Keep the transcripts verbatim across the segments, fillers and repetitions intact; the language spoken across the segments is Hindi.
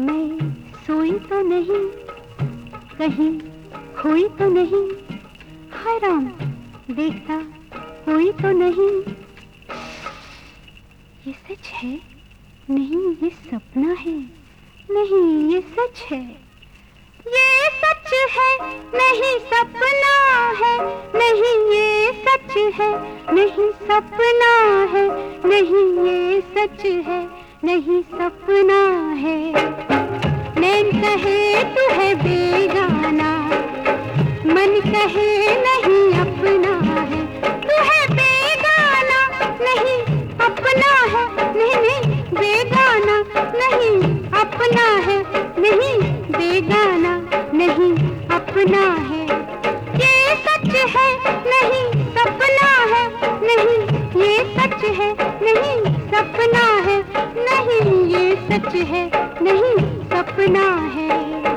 मैं सोई तो नहीं, कहीं खोई तो नहीं, हाय राम देखता कोई तो नहीं। ये सच है? नहीं ये सपना है, नहीं ये सच है। ये सच है नहीं सपना है, नहीं ये सच है नहीं सपना है, नहीं ये सच है नहीं सपना है। नैन कहे तू है बेगाना, मन कहे नहीं अपना है। तू है बेगाना नहीं अपना है, नहीं नहीं बेगाना नहीं अपना है, नहीं बेगाना नहीं अपना है। ये सच है नहीं सपना है, नहीं ये सच है नहीं सपना है, नहीं ये सच है नहीं सपना है।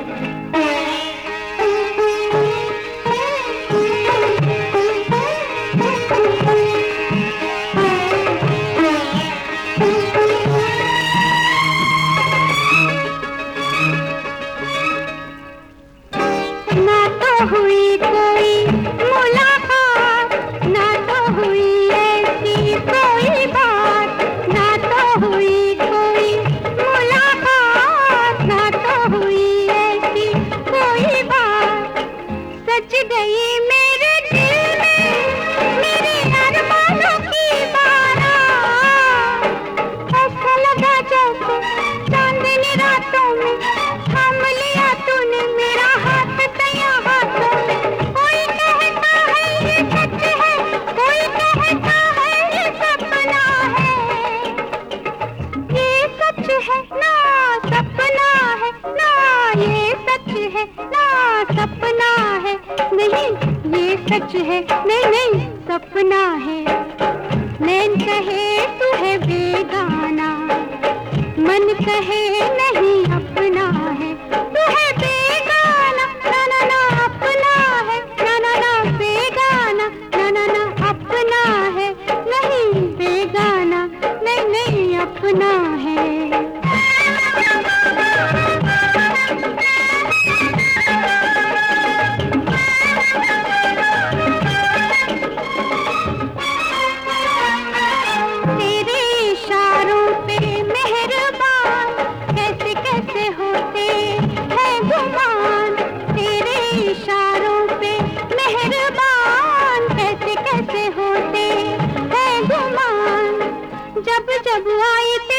ना तो हुई कोई मुलाकात, ना तो हुई ऐसी कोई बात, ना तो हुई कोई मुलाकात, ना तो हुई ऐसी कोई बात। सच गई मेरे दिल में मेरे अरमानों की बारात। ऐसा लगा जैसे चांदनी रातों में थाम लिया तूने मेरा हाथ तैया हाथों में। कोई कहता है ये सच है, कोई कहता है ये सपना है। ये सच है ना सपना है, ना ये सच है ना सपना है, नहीं ये सच है नहीं नहीं सपना है। नैन कहे तू है बेगाना, मन कहे नहीं अपना है। तू है बेगाना ना ना ना अपना है, ना ना ना बेगाना ना ना ना अपना है, नहीं बेगाना नहीं नहीं अपना है। तेरे इशारों पे मेहरबान कैसे कैसे होते हैं गुमान। तेरे इशारों पे मेहरबान कैसे कैसे होते हैं गुमान। जब जब आई